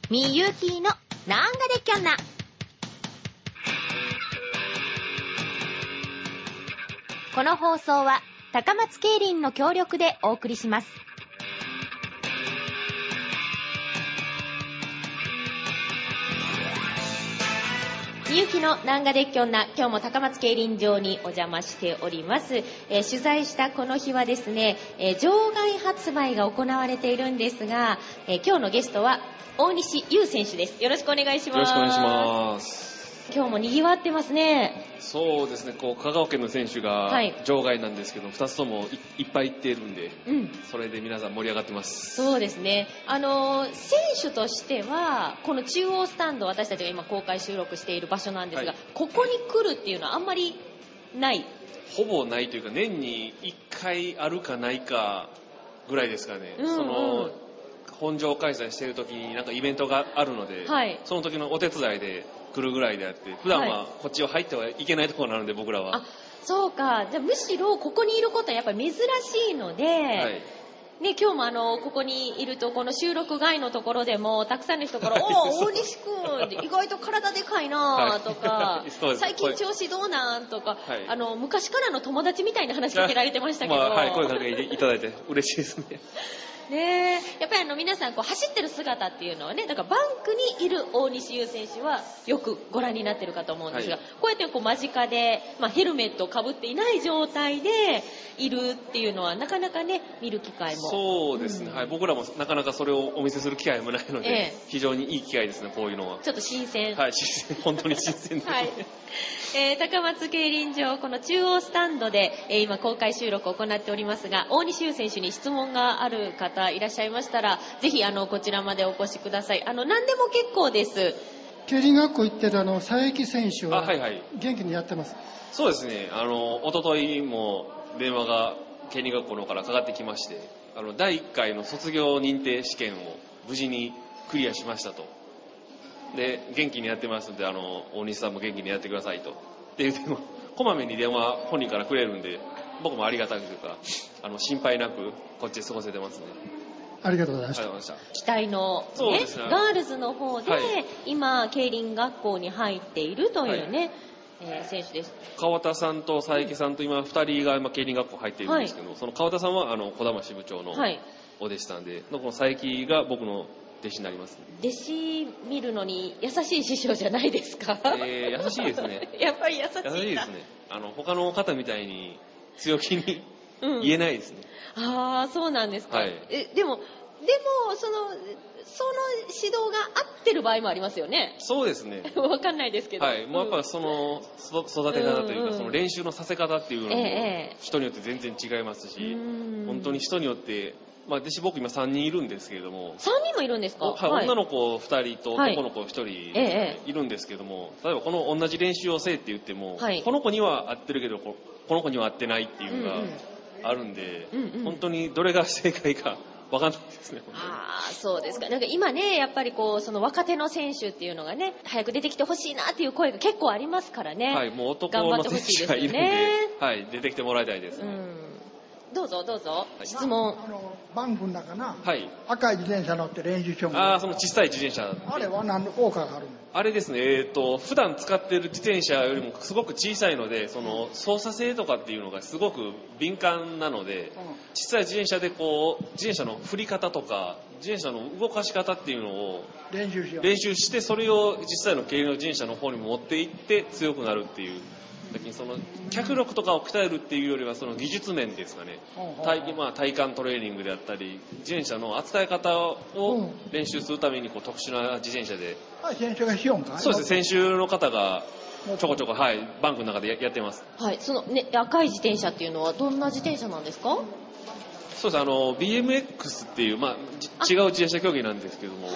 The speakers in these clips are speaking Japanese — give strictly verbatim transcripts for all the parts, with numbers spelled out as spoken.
みゆきのなんができょんな。この放送は高松競輪の協力でお送りします。みゆきのなんがでっきょんな、今日も高松競輪場にお邪魔しております。えー、取材したこの日はですね、えー、場外発売が行われているんですが、えー、今日のゲストは大西優選手です。よろしくお願いします。 よろしくお願いします。 今日も賑わってますね。 そうですね、こう香川県の選手が場外なんですけど、はい、ふたつとも い, いっぱい行っているんで、うん、それで皆さん盛り上がってます。 そうですね、あの選手としてはこの中央スタンド、私たちが今公開収録している場所なんですが、はい、ここに来るっていうのはあんまりない。 ほぼないというか、年にいっかいあるかないかぐらいですかね、うんうん、その本場開催している時になんかイベントがあるので、はい、その時のお手伝いで来るぐらいであって、普段はこっちを入ってはいけないところなので、僕らは。 あ、そうか。じゃあむしろここにいることはやっぱり珍しいので、はい、ね、今日もあのここにいると、この収録外のところでもたくさんの人から「おお大西君意外と体でかいな」とか、はい、最近調子どうなんとか、はい、あの昔からの友達みたいな話かけられてましたけど、まあ、 はい、声かけていただいて嬉しいですね。 ねえ、やっぱりあの皆さんこう走ってる姿っていうのはね、だからバンクにいる大西優選手はよくご覧になってるかと思うんですが、はい、こうやってこう間近で、まあ、ヘルメットをかぶっていない状態でいるっていうのはなかなかね見る機会も。 そうですね、うん、はい、僕らもなかなかそれをお見せする機会もないので、ええ、非常にいい機会ですね、こういうのは。 ちょっと新鮮。 はい、新鮮、本当に新鮮ですね。はい、 えー、高松競輪場、この中央スタンドで、えー、今公開収録を行っておりますが、大西優選手に質問がある方いらっしゃいましたら、ぜひあのこちらまでお越しください。あの何でも結構です。 競輪学校行ってるあの佐伯選手は元気にやってます。はいはい、 そうですね、あの一昨日も電話が競輪学校の方からかかってきまして、あのだいいっかいの卒業認定試験を無事にクリアしましたと。で、元気にやってますので、あの大西さんも元気にやってくださいとっていう電話、こまめに電話本人からくれるんで、僕もありがたくというか、あの心配なくこっちで過ごせてますね。 ありがとうございました。 期待の、ね、ね、ガールズの方で、はい、今競輪学校に入っているというね、はい、えー、選手です。 川田さんと佐伯さんと今ふたりが今競輪学校入っているんですけど、はい、その川田さんはあの児玉支部長のお弟子さんで、はい、この佐伯が僕の弟子になります、ね。 弟子見るのに優しい師匠じゃないですか？ えー、優しいですね。 やっぱり優しいんだ。 優しいですね。あの他の方みたいに強気に言えないですね。 うん、ああ、そうなんですか。はい、えでもでもそのその指導が合ってる場合もありますよね。 そうですね。 わかんないですけど。 はい。もうやっぱその育て方というか、うんうん、その練習のさせ方っていうのも人によって全然違いますし、えー、本当に人によって。まあ、私僕今さんにんいるんですけれども。 さんにんもいるんですか？ はい、はい、女の子ふたりと男の子ひとりいるんですけども、例えばこの同じ練習をせえって言っても、はい、この子には合ってるけどこの子には合ってないっていうのがあるんで、うんうん、本当にどれが正解か分かんないですね。 ああ、そうですか。なんか今ね、やっぱりこうその若手の選手っていうのがね、早く出てきてほしいなっていう声が結構ありますからね。 はい、もう男の選手がいるんで、ね、はい、出てきてもらいたいです、ね。うん、 どうぞどうぞ、はい、質問。 あのバンクの中な、はい、赤い自転車乗って練習しよう。 ああ、その小さい自転車。 あれは何の効果があるの？ あれですね、えーと、普段使ってる自転車よりもすごく小さいので、その操作性とかっていうのがすごく敏感なので、うん、小さい自転車でこう自転車の振り方とか自転車の動かし方っていうのを練習しよう。 練習して、それを実際の競輪の自転車の方に持っていって強くなるっていう。その脚力とかを鍛えるっていうよりはその技術面ですかね、うん、体, まあ、体幹トレーニングであったり自転車の扱い方を練習するためにこう特殊な自転車で、 うん、選手がしようんか？ そうですね、選手の方がちょこちょこ、はい、バンクの中で や, やってます。 はい、その、ね、赤い自転車っていうのはどんな自転車なんですか？ そうです、あの ビーエムエックス っていう、まあ、違う自転車競技なんですけども、はい、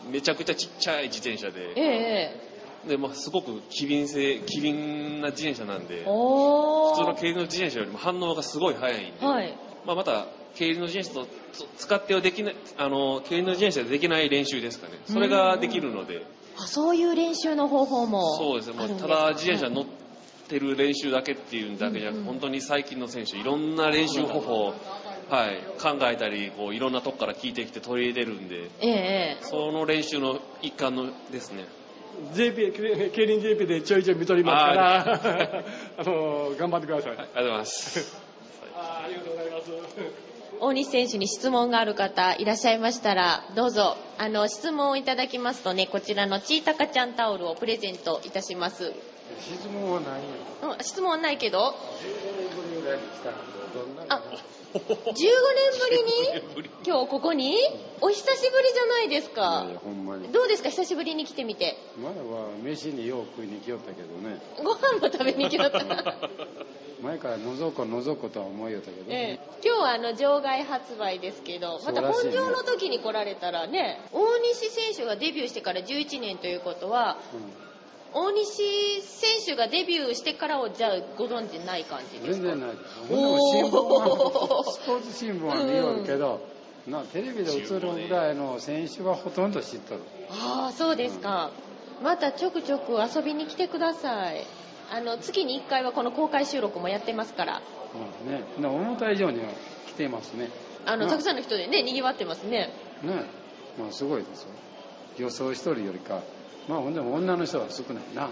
めちゃくちゃちっちゃい自転車で、えーでまあ、すごく機敏性機敏な自転車なんで、普通の競輪の自転車よりも反応がすごい速いんで、はい、まあ、また競輪の自転車と使ってはできない、あの競輪の自転車でできない練習ですかね、それができるので。 あ、そういう練習の方法もそうですね、もうただ自転車乗ってる練習だけっていうだけじゃなく、うんうん、本当に最近の選手いろんな練習方法はい、考えたりこういろんなとこから聞いてきて取り入れるんで、 ええ、 その練習の一環のですね。 ジェーピー、競輪 ジェーピー でちょいちょい見とりますから、あの頑張ってください。ありがとうございます。 あありがとうございます。 大西選手に質問がある方いらっしゃいましたら、どうぞあの質問をいただきますとね、こちらのちーたかちゃんタオルをプレゼントいたします。 質問はないよ。うん、質問はないけど。 じゅうごねんぶりぐらいですか。 あ、じゅうごねんぶりに今日ここにお久しぶりじゃないですか。 いやいやほんまに。 どうですか、久しぶりに来てみて。 前は飯によう食いに来よったけどね。 ご飯も食べに来よった。 前からのぞこのぞことは思いよったけど、ね、 ええ、今日はあの場外発売ですけど、また本場の時に来られたらね、大西選手がデビューしてからじゅういちねんということは、うん、大西選手がデビューしてからをじゃあご存知ない感じですか？ 全然ないです。新聞はスポーツ新聞は見よるけど、うん、なテレビで映るぐらいの選手はほとんど知っとる。 ああ、そうですか、うん、またちょくちょく遊びに来てください。あの月にいっかいはこの公開収録もやってますから、 うんね、思った以上には来てますね。 あのたくさんの人でね、にぎわってますね。 ね、まあ、すごいですよ。予想しとるよりか、まあほんでも女の人は少ないな。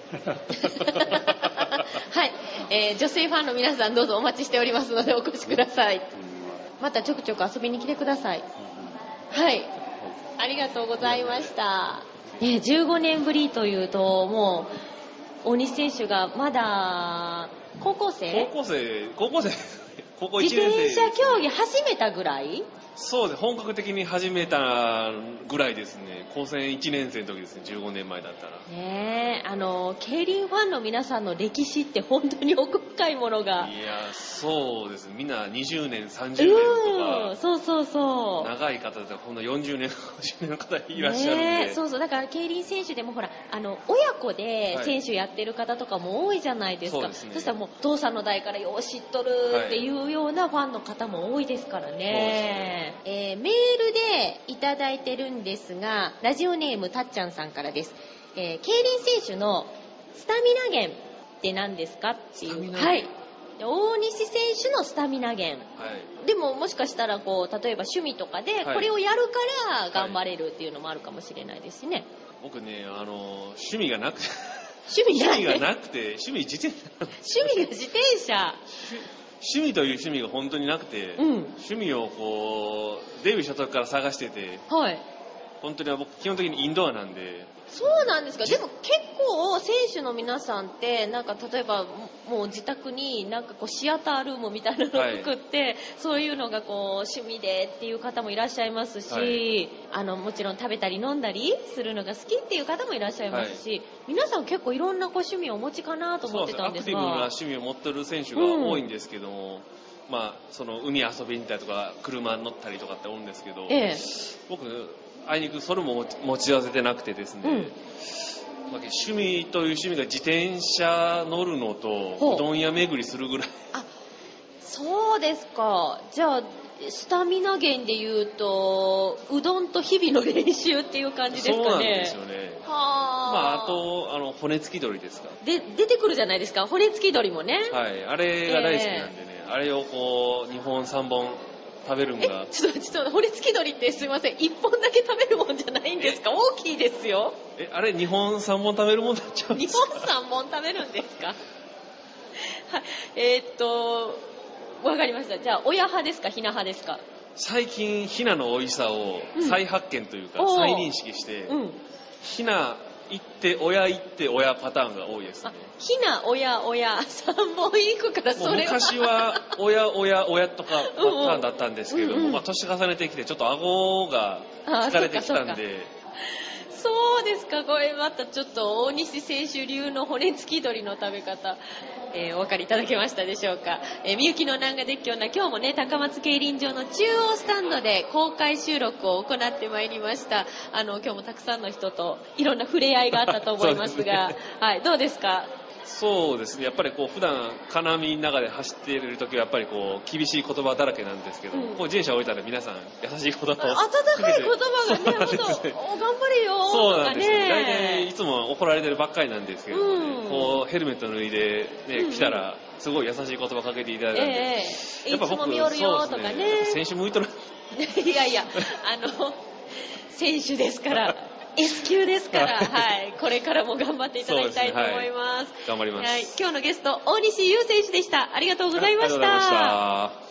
はい、えー、女性ファンの皆さんどうぞお待ちしておりますのでお越しください。うん、またちょくちょく遊びに来てください。うん、はい、ありがとうございました。ね、じゅうごねんぶりというともう大西選手がまだ高校生高校生高校生高校いちねん生、 自転車競技始めたぐらい？ そうです、本格的に始めたぐらいですね。高専いちねん生の時ですね、じゅうごねんまえだったらね。えあの競輪ファンの皆さんの歴史って本当に奥深いものが。 いや、そうです。みんなにじゅうねんさんじゅうねんとか、 うん、そうそうそう、 長い方だったらほんのよんじゅうねんごじゅうねんの方いらっしゃるんで、ね、 そうそう、だから競輪選手でもほらあの親子で選手やってる方とかも多いじゃないですか、はい、 そうですね。そしたらもうお父さんの代からよう知っとるっていうようなファンの方も多いですからね。えー、メールでいただいてるんですが、ラジオネームたっちゃんさんからです。えー、競輪選手のスタミナ源って何ですかっていう。はい。大西選手のスタミナ源、はい、でももしかしたらこう例えば趣味とかでこれをやるから頑張れるっていうのもあるかもしれないですしね。はい、 僕ね、あの趣味がなくて趣味, 趣味がなくて趣味自転車趣味が自転車趣味という趣味が本当になくて、うん、趣味をこうデビューした時から探してて、はい、本当に僕基本的にインドアなんで。 そうなんですか。でも結構選手の皆さんってなんか例えばもう自宅になんかこうシアタールームみたいなのを作って、はい、そういうのがこう趣味でっていう方もいらっしゃいますし、はい、あのもちろん食べたり飲んだりするのが好きっていう方もいらっしゃいますし、はい、皆さん結構いろんなこう趣味をお持ちかなと思ってたんですが。 そうです。アクティブな趣味を持ってる選手が多いんですけども、うん、まあその海遊びに行ったりとか車に乗ったりとかって多いんですけど、ええ、僕あいにくそれも持ち合わせてなくてですね、うん、趣味という趣味が自転車乗るのとうどん屋巡りするぐらい。 あ、そうですか。じゃあスタミナ源でいうとうどんと日々の練習っていう感じですかね。 そうなんですよね。はあ、まあ、あとあの骨付き鳥ですか。 で出てくるじゃないですか、骨付き鳥もね。 はい、あれが大好きなんでね、えー、あれをこうにほんさんぼん食べるのが。 え、ちょっとちょっと骨付き鳥ってすいません、いっぽんだけ食べるもんじゃないんですか？大きいですよ。 え、あれにほんさんぼん食べるもんになっちゃうんですか？ にほんさんぼん食べるんですか？はい、えー、っとわかりました。じゃあ親派ですか、ひな派ですか？ 最近ひなの美味しさを再発見というか、うん、再認識して、うん、ひな行って親行って親パターンが多いですね。 ひな親親さんぼん行くから、それは昔は親親親とかパターンだったんですけども、うんうん、まあ、年重ねてきてちょっと顎が疲れてきたんで。 そうですか。これまたちょっと大西選手流の骨付き鳥の食べ方、えー、お分かりいただけましたでしょうか。えー、みゆきの南賀デッキ女、今日もね高松競輪場の中央スタンドで公開収録を行ってまいりました。あの今日もたくさんの人といろんな触れ合いがあったと思いますが、はい、どうですか？ そうですね、やっぱりこう普段金網の中で走っている時はやっぱりこう厳しい言葉だらけなんですけど、うん、こう自転車を置いたら皆さん優しい言葉を温かい言葉がね、本当、ね、お頑張れよとかね。 そうなんですね。大体いつも怒られてるばっかりなんですけど、ね、うん、こうヘルメット脱いで、ね、来たらすごい優しい言葉かけていただいて、 えー、やっぱ僕いつも見おるよとかね、ね選手向いとるいやいやあの選手ですからS 級ですから、はい、これからも頑張っていただきたいと思います。 頑張ります。 はい、今日のゲスト大西優選手でした。ありがとうございました。 ありがとうございました。